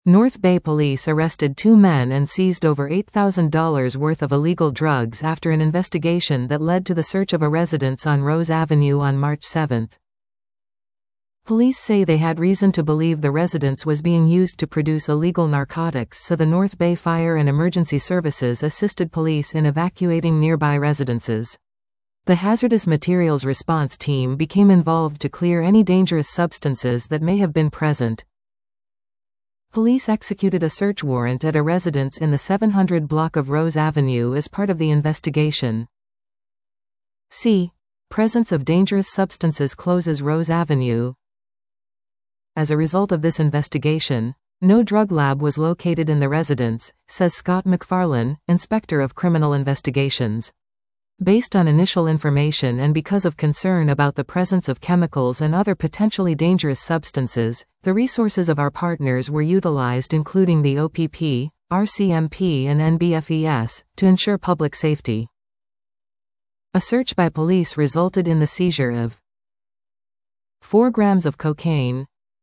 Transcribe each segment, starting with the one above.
North Bay police arrested 2 men and seized over $8,000 worth of illegal drugs after an investigation that led to the search of a residence on Rose Avenue on March 7. Police say they had reason to believe the residence was being used to produce illegal narcotics, so the North Bay Fire and Emergency Services assisted police in evacuating nearby residences. The Hazardous Materials Response Team became involved to clear any dangerous substances that may have been present. Police executed a search warrant at a residence in the 700 block of Rose Avenue as part of the investigation. C. Presence of dangerous substances closes Rose Avenue. As a result of this investigation, no drug lab was located in the residence, says Scott McFarlane, Inspector of Criminal Investigations. Based on initial information and because of concern about the presence of chemicals and other potentially dangerous substances, the resources of our partners were utilized, including the OPP, RCMP and NBFES, to ensure public safety. A search by police resulted in the seizure of 4 grams of cocaine,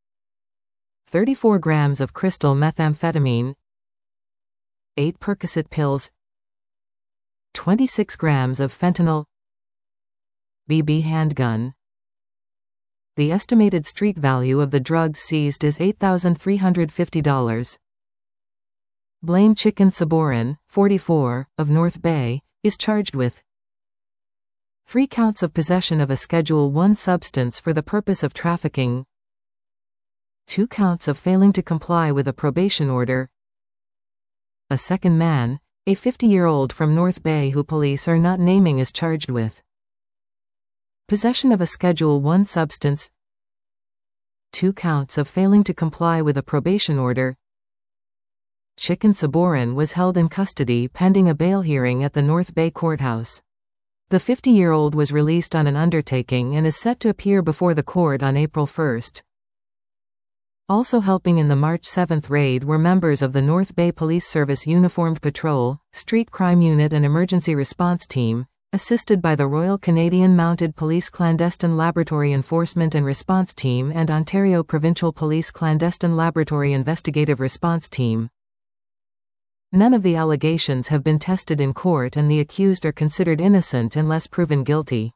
34 grams of crystal methamphetamine, 8 Percocet pills, 26 grams of fentanyl, BB handgun. The estimated street value of the drugs seized is $8,350. Blaine Chicken Saborin, 44, of North Bay, is charged with 3 counts of possession of a Schedule I substance for the purpose of trafficking, 2 counts of failing to comply with a probation order. A second man, a 50-year-old from North Bay who police are not naming, is charged with possession of a Schedule I substance, 2 counts of failing to comply with a probation order. Chicken Saborin was held in custody pending a bail hearing at the North Bay Courthouse. The 50-year-old was released on an undertaking and is set to appear before the court on April 1. Also helping in the March 7 raid were members of the North Bay Police Service Uniformed Patrol, Street Crime Unit and Emergency Response Team, assisted by the Royal Canadian Mounted Police Clandestine Laboratory Enforcement and Response Team and Ontario Provincial Police Clandestine Laboratory Investigative Response Team. None of the allegations have been tested in court and the accused are considered innocent unless proven guilty.